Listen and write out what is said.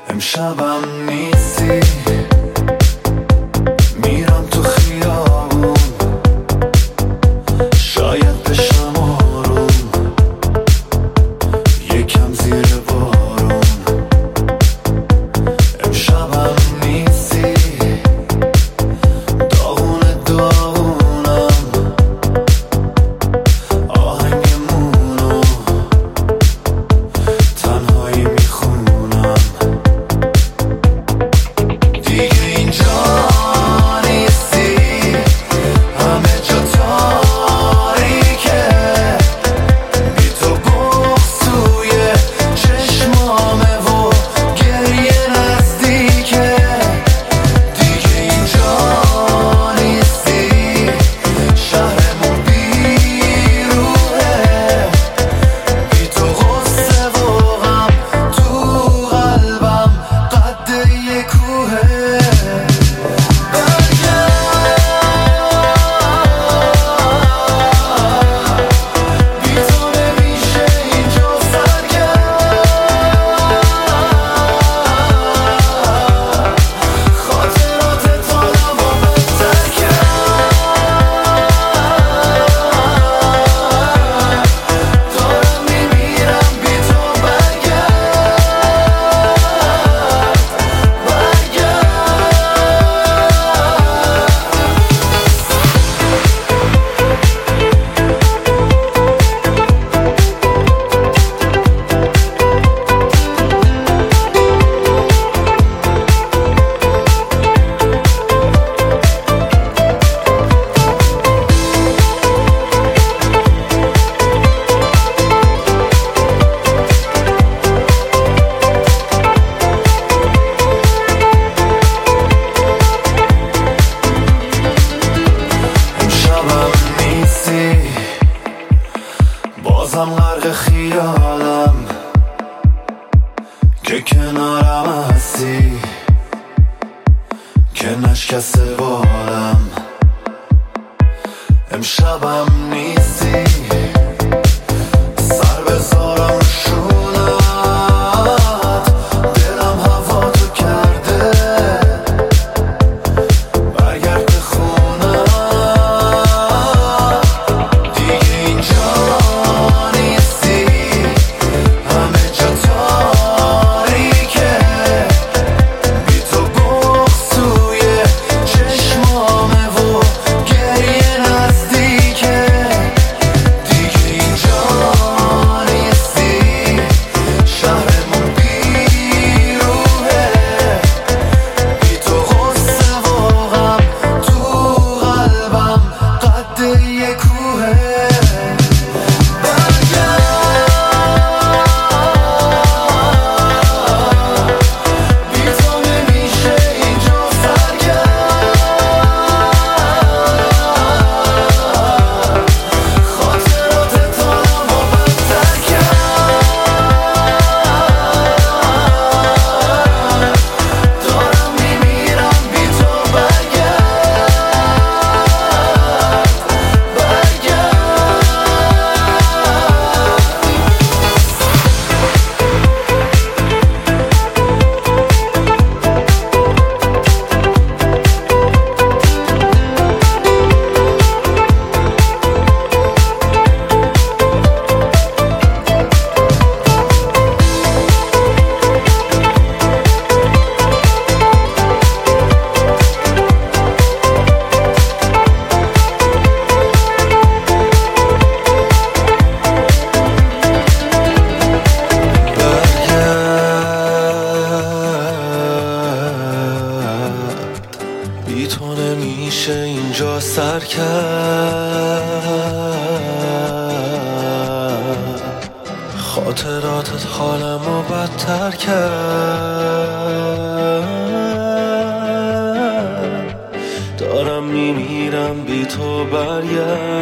امشبم نیستی، میرم تو خیابون، شاید بشم آروم، یکم زیر بارون. امشبم نیستی، داغونه داغونم، آهنگمونو تنهایی میخونم. دیگه اینجا نیستی، همه جا تاریکه، بی تو بغض توی چشمامه و گریه نزدیکه. دیگه اینجا نیستی، شهرمون بیروحه، بی تو غصه و غم تو قلبم قد یه کوهه. بی تو نمیشه اینجا سرگرم، خاطرات حالم رو بهتر کرد. دارم میمیرم بی تو، امشبم نیستی، بازم غرق خیالم که کنارم هستی، که نشکسته بالم. امشبم نیستی، سر بذارم رو شونت، دلم هوا تو کرده، برگرد به خونم. دیگه اینجا نیستی، همه جا تاریکه، بی تو بغض توی چشمامه و گریه نزدیکه. دیگه اینجا نیستی، شهرمون بیروحه، بی تو غصه و غم تو قلبم قد یه کوهه. بی تو نمیشه اینجا سرگرم، خاطرات حالم رو بهتر کرد. دارم میمیرم بی تو، بی تو نمیشه اینجا سر کرد، خاطراتت حالم رو بدتر کرد. دارم میمیرم بی تو، برگرد.